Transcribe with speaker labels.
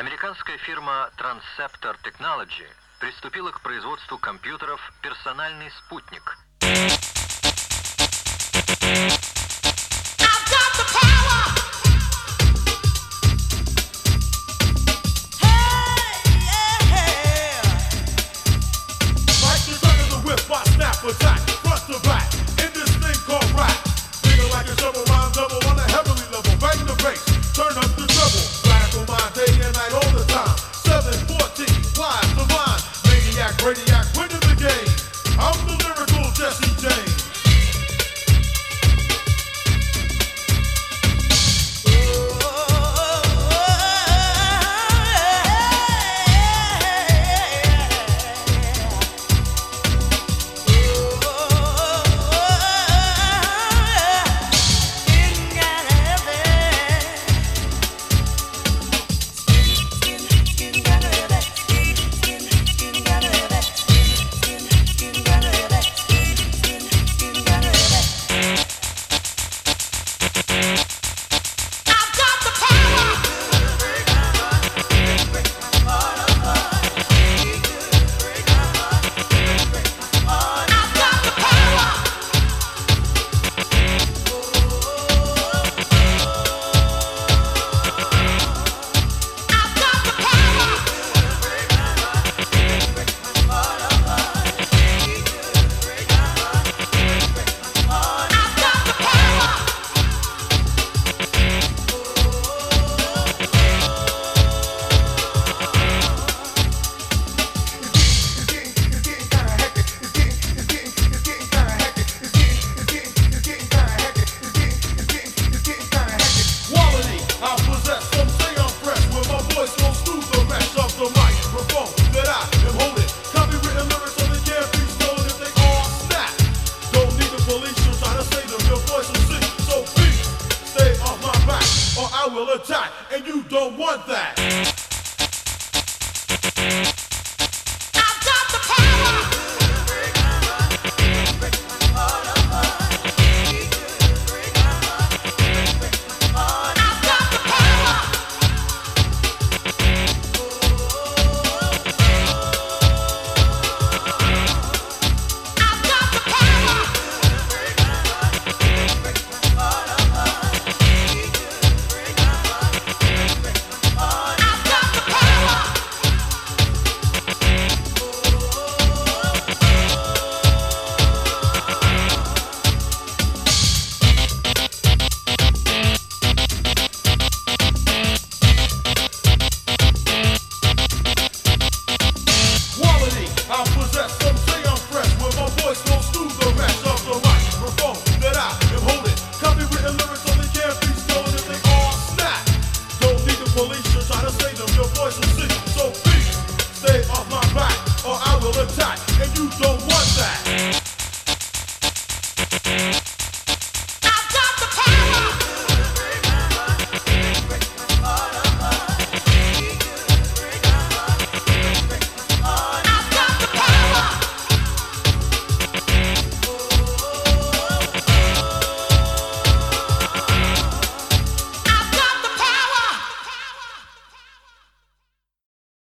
Speaker 1: Американская фирма Transceptor Technology приступила к производству компьютеров «Персональный спутник».
Speaker 2: Attack, front to back, in this thing called rap. Feel like a double rhyme double on a heavenly level. Bang the bass, turn up the treble. Radical mind day and night all the time. 714, wise, divine, maniac, radiac, winning the game. I'm the lyrical Jesse James. I will attack, and you don't want that.